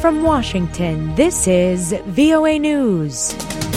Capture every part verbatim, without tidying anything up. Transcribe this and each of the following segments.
from Washington, this is V O A News.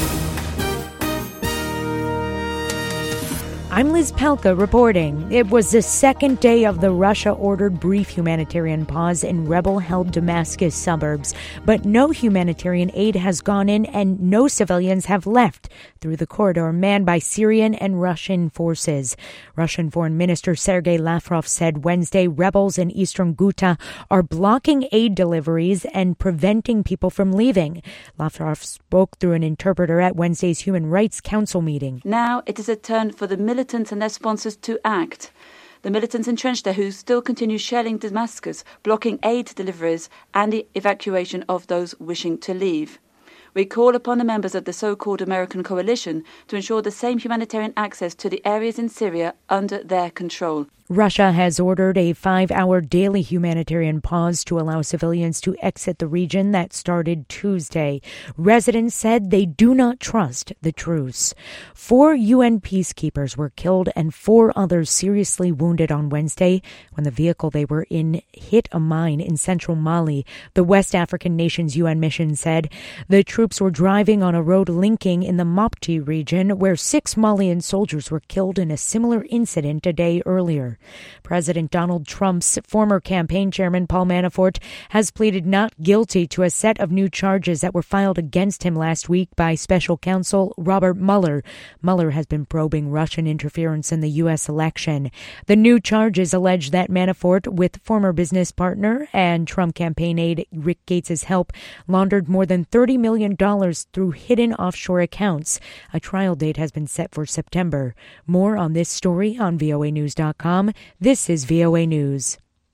I'm Liz Pelka reporting. It was the second day of the Russia-ordered brief humanitarian pause in rebel-held Damascus suburbs, but no humanitarian aid has gone in and no civilians have left through the corridor manned by Syrian and Russian forces. Russian Foreign Minister Sergei Lavrov said Wednesday rebels in eastern Ghouta are blocking aid deliveries and preventing people from leaving. Lavrov spoke through an interpreter at Wednesday's Human Rights Council meeting. Now it is a turn for the militants and their sponsors to act. The militants entrenched there who still continue shelling Damascus, blocking aid deliveries and the evacuation of those wishing to leave. We call upon the members of the so-called American coalition to ensure the same humanitarian access to the areas in Syria under their control. Russia has ordered a five-hour daily humanitarian pause to allow civilians to exit the region that started Tuesday. Residents said they do not trust the truce. Four U N peacekeepers were killed and four others seriously wounded on Wednesday when the vehicle they were in hit a mine in central Mali. The West African nation's U N mission said the troops were driving on a road linking in the Mopti region where six Malian soldiers were killed in a similar incident a day earlier. President Donald Trump's former campaign chairman, Paul Manafort, has pleaded not guilty to a set of new charges that were filed against him last week by special counsel Robert Mueller. Mueller has been probing Russian interference in the U S election. The new charges allege that Manafort, with former business partner and Trump campaign aide Rick Gates' help, laundered more than thirty million dollars through hidden offshore accounts. A trial date has been set for September. More on this story on V O A news dot com. This is V O A News.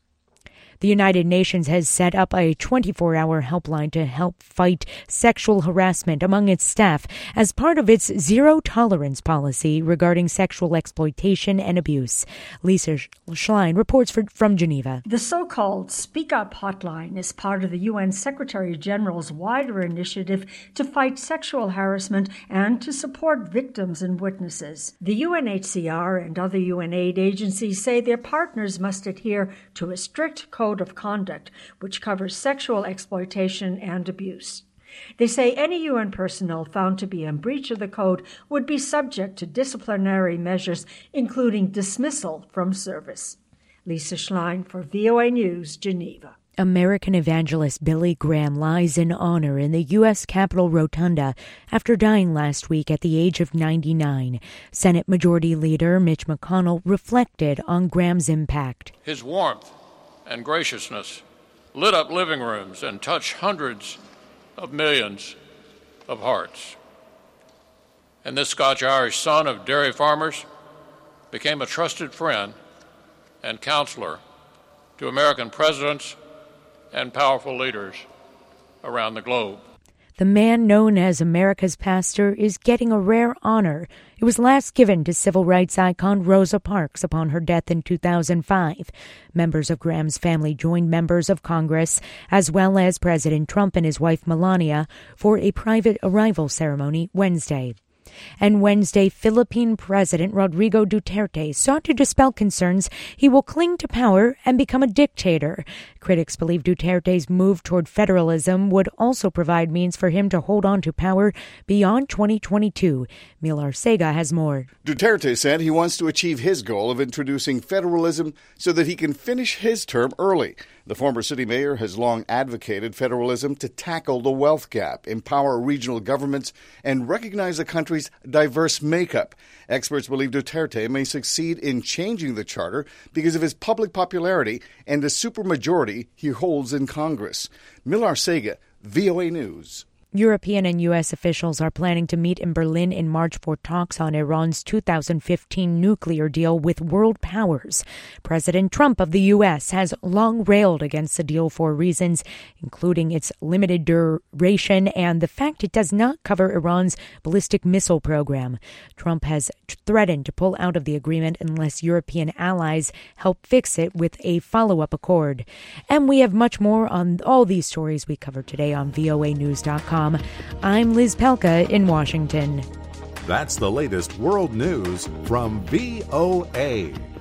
The United Nations has set up a twenty-four hour helpline to help fight sexual harassment among its staff as part of its zero-tolerance policy regarding sexual exploitation and abuse. Lisa Schlein reports for, from Geneva. The so-called Speak Up hotline is part of the U N Secretary-General's wider initiative to fight sexual harassment and to support victims and witnesses. The U N H C R and other U N aid agencies say their partners must adhere to a strict code of conduct which covers sexual exploitation and abuse. They say any U N personnel found to be in breach of the code would be subject to disciplinary measures, including dismissal from service. Lisa Schlein for V O A News, Geneva. American evangelist Billy Graham lies in honor in the U S Capitol Rotunda after dying last week at the age of ninety-nine. Senate Majority Leader Mitch McConnell reflected on Graham's impact. His warmth and graciousness lit up living rooms and touched hundreds of millions of hearts. And this Scotch-Irish son of dairy farmers became a trusted friend and counselor to American presidents and powerful leaders around the globe. The man known as America's pastor is getting a rare honor. It was last given to civil rights icon Rosa Parks upon her death in two thousand five. Members of Graham's family joined members of Congress, as well as President Trump and his wife Melania, for a private arrival ceremony Wednesday. And Wednesday, Philippine President Rodrigo Duterte sought to dispel concerns he will cling to power and become a dictator. Critics believe Duterte's move toward federalism would also provide means for him to hold on to power beyond twenty twenty-two. Mil Arcega has more. Duterte said he wants to achieve his goal of introducing federalism so that he can finish his term early. The former city mayor has long advocated federalism to tackle the wealth gap, empower regional governments, and recognize the country's diverse makeup. Experts believe Duterte may succeed in changing the charter because of his public popularity and the supermajority he holds in Congress. Mil Arcega, V O A News. European and U S officials are planning to meet in Berlin in March for talks on Iran's two thousand fifteen nuclear deal with world powers. President Trump of the U S has long railed against the deal for reasons including its limited duration and the fact it does not cover Iran's ballistic missile program. Trump has threatened to pull out of the agreement unless European allies help fix it with a follow-up accord. And we have much more on all these stories we cover today on V O A news dot com. I'm Liz Pelka in Washington. That's the latest world news from V O A.